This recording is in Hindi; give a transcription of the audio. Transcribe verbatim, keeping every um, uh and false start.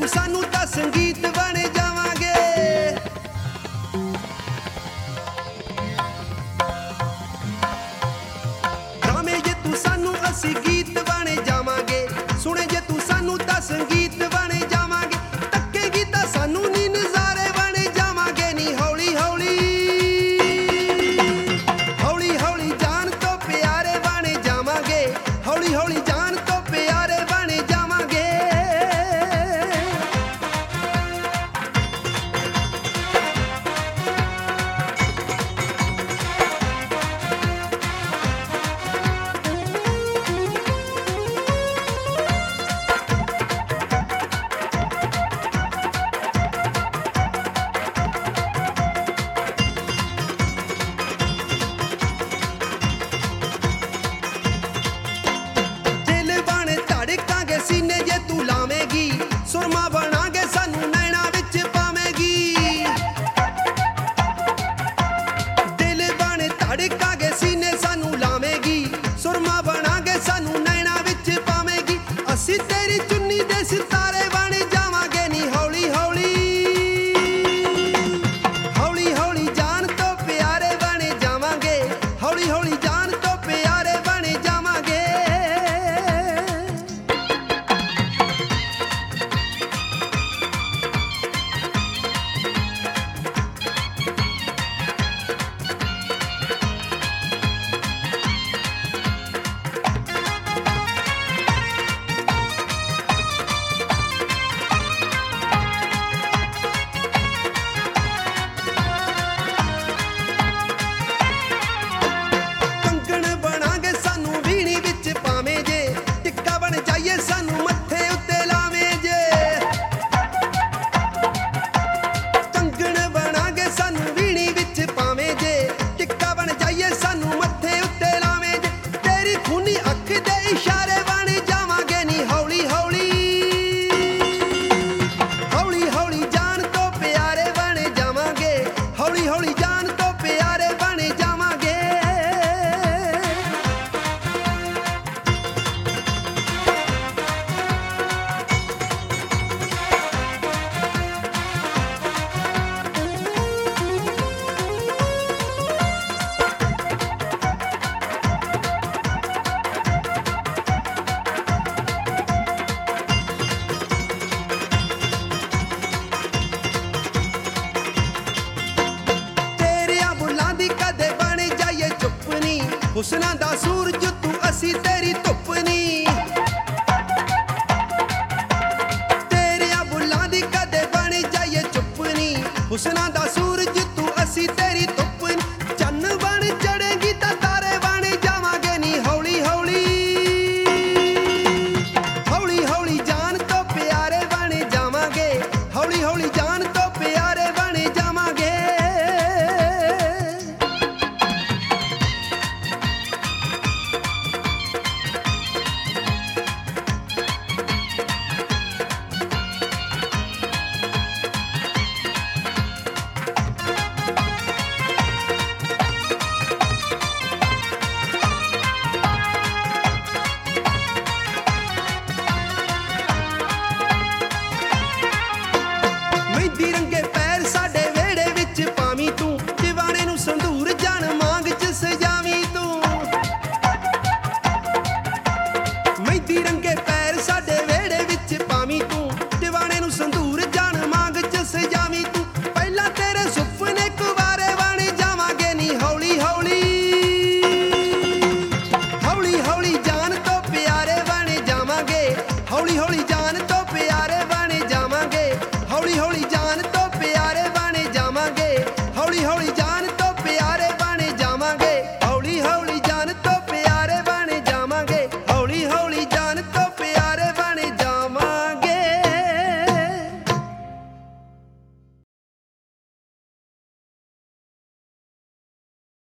तू सानू तां संगीत बण जावांगे। गावे जे तू सानू असी गीत बण जावांगे, सुणे जे तू सानू तां संगीत बण जावांगे। तक्केगी तां सानू नी नज़ारे बण जावांगे नी। हौली हौली हौली हौली जान तो प्यारे बण जावांगे, हौली हौली जान तो प्यारे बण जावांगे। दिल बण धड़कांगे सीने जे तू लावेगी, सुरमा बनांगे सानू नैना विच पावेगी। दिल बण धड़कांगे सीने सानू लावेगी, सुरमा बनांगे सानू नैना विच पावेगी। असी तेरी चुन्नी दे सितारे बण जावांगे नी। हौली हौली हौली हौली जान तो प्यारे बण जावांगे, हौली हौली जान तो प्यारे बण जावांगे। कंगण बनांगे सानू वीणी विच पावें जे, टिक्का बण जाइए सानू मत्थे उत्ते लावें जे। कंगण बनांगे सानू वीणी विच पावें जे, टिक्का बण जाइए सानू मत्थे उत्ते लावें जे। तेरी खूनी अख दे इशारे बण जावांगे नी। हौली हौली हौली हौली जान तो प्यारे बण जावांगे, हौली हौली जान तो प्यारे बण जावांगे। तेरियां बुलां दी कदे बण जाइए चुप नी, हुस्नां दा